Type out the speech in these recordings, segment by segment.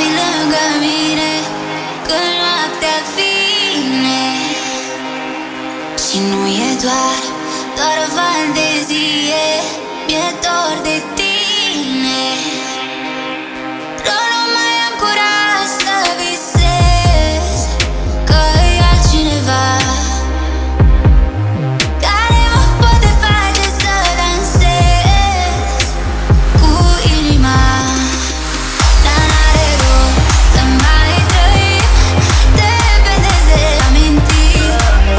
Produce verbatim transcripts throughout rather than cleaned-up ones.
fii lângă mine când noaptea vine. Și nu e doar, doar o fantezie, mi-e dor de tine. Nu mai am curaj să visez că e altcineva care mă poate face să dansez cu inima. Dar n-are rost să mai trăim dependenți de amintiri.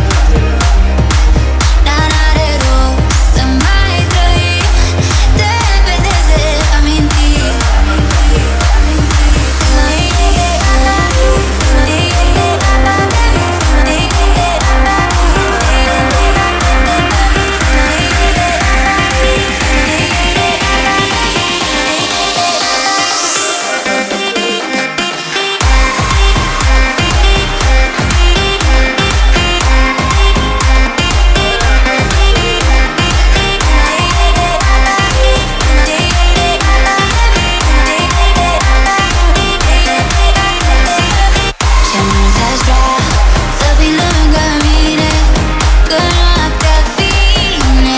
Dar n-are rost să mai trăim dependenți de amintiri. Ce mult aș vrea să fii lângă mine când noaptea vine.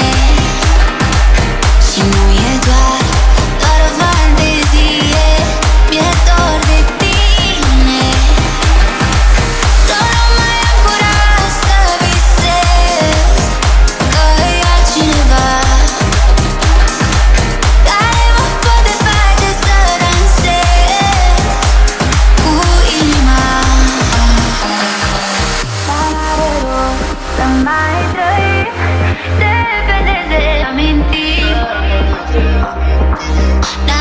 Și nu e doar, doar o fantezie, mi-e dor de tine. Doar nu mai am curaj să visez că e altcineva care mă poate face să dansez cu inima. Dar n-are rost să mai trăim dependenți de amintiri.